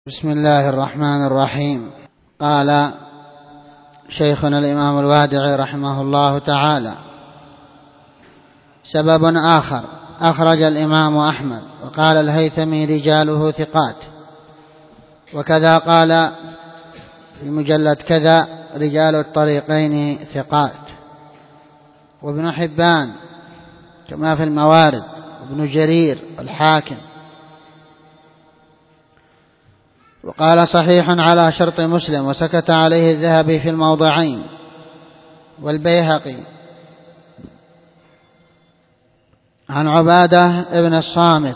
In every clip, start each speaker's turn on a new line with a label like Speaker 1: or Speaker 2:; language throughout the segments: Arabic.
Speaker 1: بسم الله الرحمن الرحيم. قال شيخنا الإمام الوادعي رحمه الله تعالى: سبب آخر أخرج الإمام أحمد وقال الهيثمي رجاله ثقات، وكذا قال في مجلد كذا رجال الطريقين ثقات، وابن حبان كما في الموارد، وابن جرير الحاكم. وقال صحيح على شرط مسلم، وسكت عليه الذهبي في الموضعين، والبيهقي عن عبادة ابن الصامت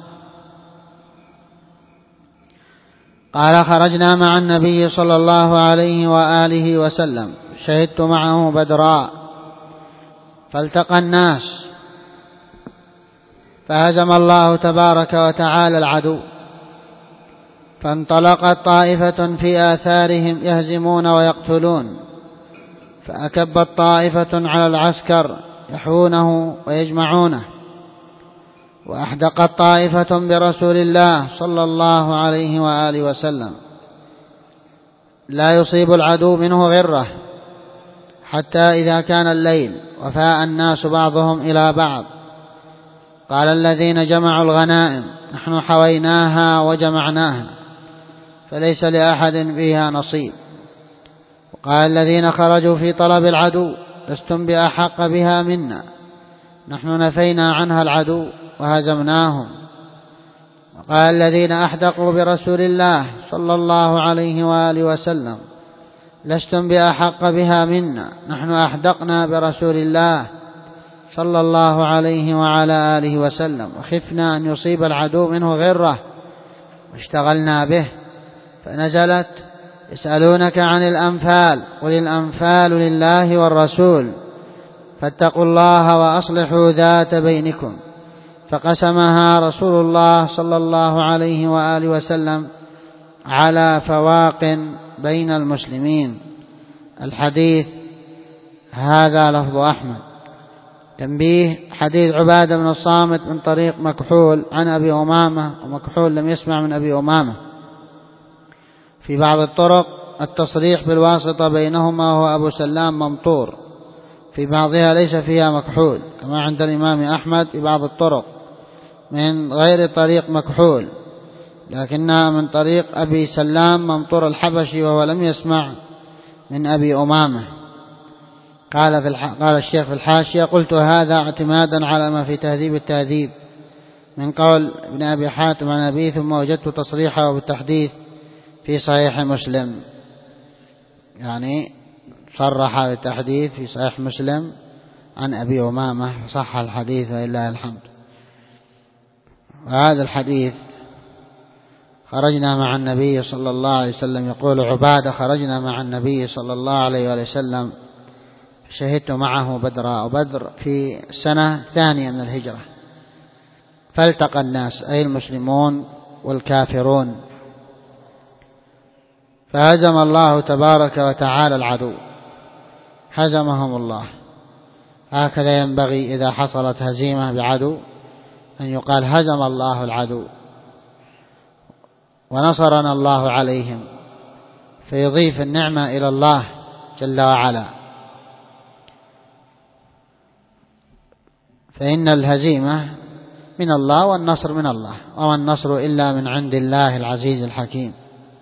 Speaker 1: قال: خرجنا مع النبي صلى الله عليه وآله وسلم، شهدت معه بدراء، فالتقى الناس فهزم الله تبارك وتعالى العدو، فانطلقت طائفة في آثارهم يهزمون ويقتلون، فأكبت طائفة على العسكر يحونه ويجمعونه، وأحدقت طائفة برسول الله صلى الله عليه وآله وسلم، لا يصيب العدو منه غرة، حتى إذا كان الليل وفاء الناس بعضهم إلى بعض، قال الذين جمعوا الغنائم: نحن حويناها وجمعناها، فليس لأحد فيها نصيب. وقال الذين خرجوا في طلب العدو: لستم بأحق بها منا، نحن نفينا عنها العدو وهزمناهم. وقال الذين أحدقوا برسول الله صلى الله عليه وآله وسلم: لستم بأحق بها منا، نحن أحدقنا برسول الله صلى الله عليه وعلى آله وسلم، وخفنا أن يصيب العدو منه غرة واشتغلنا به. فنزلت: يسألونك عن الأنفال، قل الأنفال لله والرسول، فاتقوا الله وأصلحوا ذات بينكم. فقسمها رسول الله صلى الله عليه وآله وسلم على فواق بين المسلمين. الحديث هذا لفظ أحمد. تنبيه: حديث عبادة بن الصامت من طريق مكحول عن أبي أمامة، ومكحول لم يسمع من أبي أمامة. في بعض الطرق التصريح بالواسطة بينهما هو أبو سلام ممطور، في بعضها ليس فيها مكحول، كما عند الإمام أحمد في بعض الطرق من غير طريق مكحول، لكنها من طريق أبي سلام ممطور الحبشي، وهو لم يسمع من أبي أمامة. قال الشيخ في الحاشية: قلت هذا اعتمادا على ما في تهذيب التهذيب من قول ابن أبي حاتم عن أبيه، ثم وجدت تصريحه بالتحديث في صحيح مسلم، يعني صرح بالتحديث في صحيح مسلم عن أبي أمامة، صح الحديث ولله الحمد. وهذا الحديث: خرجنا مع النبي صلى الله عليه وسلم، يقول عبادة: خرجنا مع النبي صلى الله عليه وسلم، شهدت معه بدراء، وبدر في السنة الثانية من الهجرة. فالتقى الناس أي المسلمون والكافرون، فهزم الله تبارك وتعالى العدو، هزمهم الله. هكذا ينبغي إذا حصلت هزيمة بعدو أن يقال: هزم الله العدو ونصرنا الله عليهم، فيضيف النعمة إلى الله جل وعلا، فإن الهزيمة من الله والنصر من الله، وما النصر إلا من عند الله العزيز الحكيم.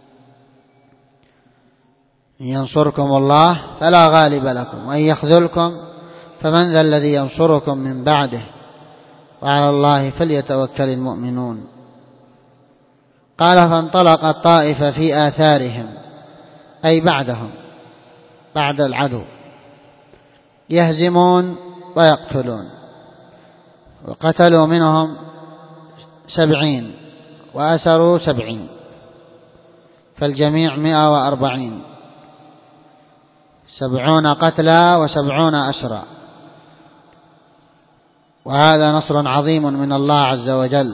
Speaker 1: إن ينصركم الله فلا غالب لكم، وإن يخذلكم فمن ذا الذي ينصركم من بعده، وعلى الله فليتوكل المؤمنون. قال: فانطلقت طائفة في آثارهم، أي بعدهم، بعد العدو، يهزمون ويقتلون، وقتلوا منهم 70 وأسروا 70، فالجميع 140، 70 قتلى و70 أسرى. وهذا نصر عظيم من الله عز وجل.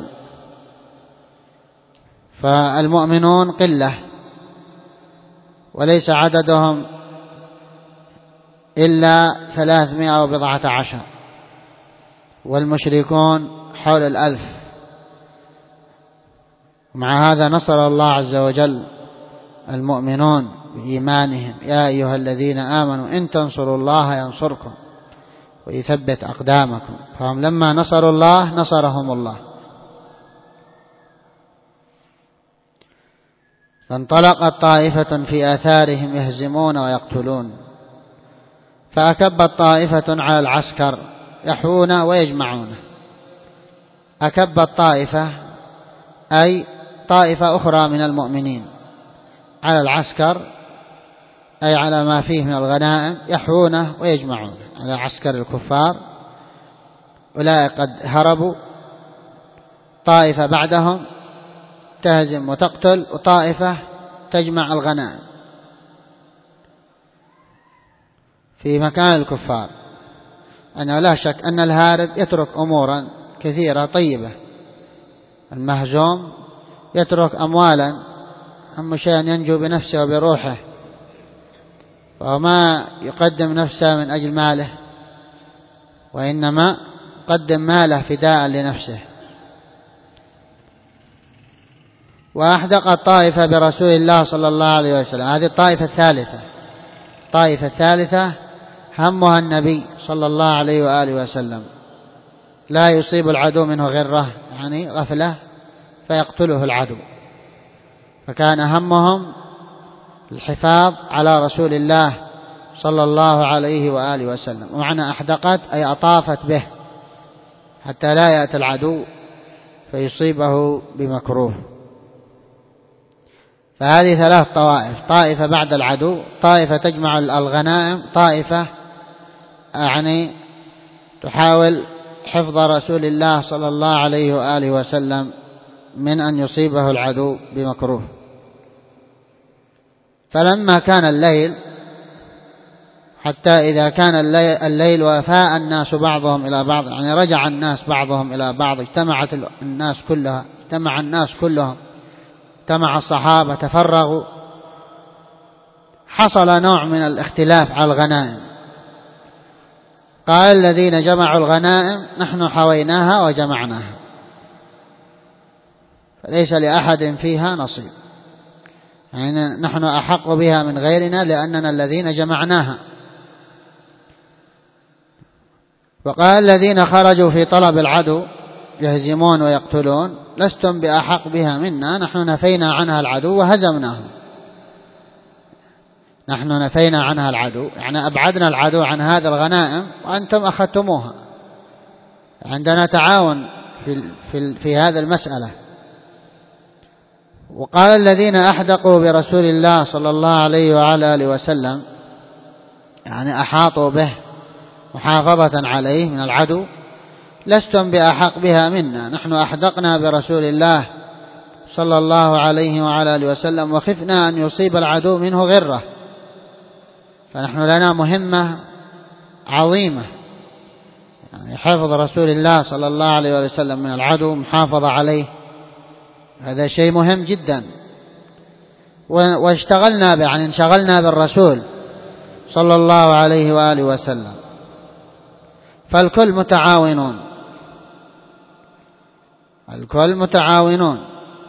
Speaker 1: فالمؤمنون قلة وليس عددهم إلا 314، والمشركون حول 1000، ومع هذا نصر الله عز وجل المؤمنون بإيمانهم: يا أيها الذين آمنوا إن تنصروا الله ينصركم ويثبت أقدامكم. فهم لما نصروا الله نصرهم الله. فانطلقت طائفة في آثارهم يهزمون ويقتلون، فأكبت طائفة على العسكر يحوون ويجمعون. أكبت طائفة أي طائفة أخرى من المؤمنين على العسكر، أي على ما فيه من الغنائم، يحوون ويجمعون على عسكر الكفار. أولئك قد هربوا، طائفة بعدهم تهزم وتقتل، وطائفة تجمع الغنائم في مكان الكفار. أنه لا شك أن الهارب يترك أمورا كثيرة طيبة، المهزوم يترك أموالا، أهم شيء أن ينجو بنفسه وبروحه، وما يقدم نفسه من أجل ماله، وإنما قدم ماله فداء لنفسه. وأحدقت طائفة برسول الله صلى الله عليه وسلم. هذه الطائفة الثالثة. الطائفة الثالثة همها النبي صلى الله عليه وآله وسلم، لا يصيب العدو منه غرة، يعني غفلة فيقتله العدو، فكان همهم الحفاظ على رسول الله صلى الله عليه وآله وسلم. ومعنى أحدقت أي أطافت به حتى لا يأتي العدو فيصيبه بمكروه. فهذه ثلاث طوائف: طائفة بعد العدو، طائفة تجمع الغنائم، طائفة يعني تحاول حفظ رسول الله صلى الله عليه وآله وسلم من أن يصيبه العدو بمكروه. فلما كان الليل، حتى إذا كان الليل وفاء الناس بعضهم إلى بعض، يعني رجع الناس بعضهم إلى بعض، اجتمع الناس كلهم، اجتمع الصحابة، تفرغوا، حصل نوع من الاختلاف على الغنائم. قال الذين جمعوا الغنائم: نحن حويناها وجمعناها، فليس لأحد فيها نصيب، يعني نحن أحق بها من غيرنا لأننا الذين جمعناها. وقال الذين خرجوا في طلب العدو يهزمون ويقتلون: لستم بأحق بها منا، نحن نفينا عنها العدو وهزمناهم. نحن نفينا عنها العدو، يعني أبعدنا العدو عن هذا الغنائم وأنتم أخذتموها. عندنا تعاون في هذا المسألة. وقال الذين أحدقوا برسول الله صلى الله عليه وعلى آله وسلم، يعني أحاطوا به محافظة عليه من العدو: لستم بأحق بها منا، نحن أحدقنا برسول الله صلى الله عليه وعلى آله وسلم وخفنا أن يصيب العدو منه غرة. فنحن لنا مهمة عظيمة، يعني حفظ رسول الله صلى الله عليه وسلم من العدو، محافظة عليه، هذا شيء مهم جدا. واشتغلنا يعني انشغلنا بالرسول صلى الله عليه وآله وسلم. فالكل متعاونون، الكل متعاونون.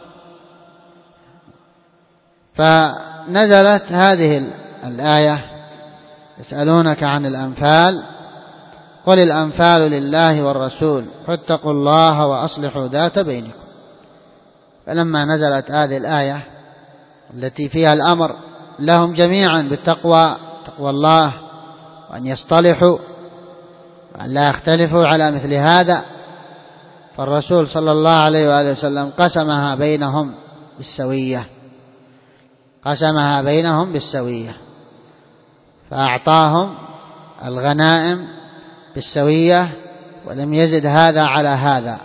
Speaker 1: فنزلت هذه الآية: يسألونك عن الأنفال، قل الأنفال لله والرسول فاتقوا الله وأصلحوا ذات بينكم. فلما نزلت هذه الآية التي فيها الأمر لهم جميعا بالتقوى، تقوى الله، وأن يصطلحوا وأن لا يختلفوا على مثل هذا، فالرسول صلى الله عليه وآله وسلم قسمها بينهم بالسوية، قسمها بينهم بالسوية، فأعطاهم الغنائم بالسوية ولم يزد هذا على هذا،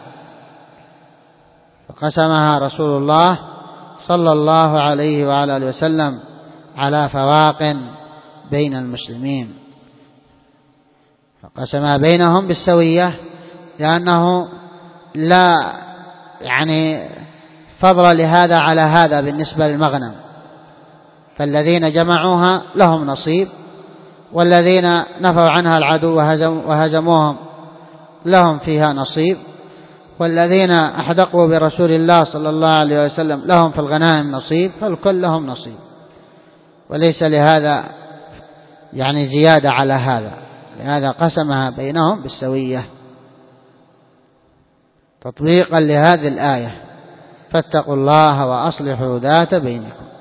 Speaker 1: فقسمها رسول الله صلى الله عليه وعلى آله وسلم على فواق بين المسلمين، فقسمها بينهم بالسوية لأنه لا يعني فضل لهذا على هذا بالنسبة للمغنم. فالذين جمعوها لهم نصيب، والذين نفوا عنها العدو وهزموهم لهم فيها نصيب، والذين أحدقوا برسول الله صلى الله عليه وسلم لهم في الغنائم نصيب، فالكل لهم نصيب، وليس لهذا يعني زيادة على هذا، لهذا قسمها بينهم بالسوية تطبيقا لهذه الآية: فاتقوا الله وأصلحوا ذات بينكم.